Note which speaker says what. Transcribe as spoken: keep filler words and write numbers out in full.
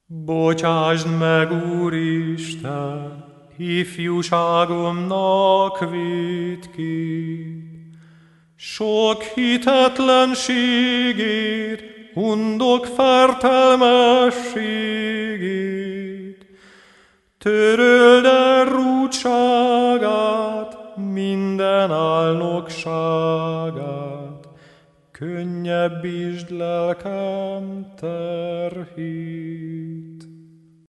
Speaker 1: Bocsásd meg, Úristen, ifjúságomnak vétkét, sok hitetlenségét, undok fertelmességét. Töröld el rúdságát, minden álnokságát, könnyebbítsd lelkem terhét.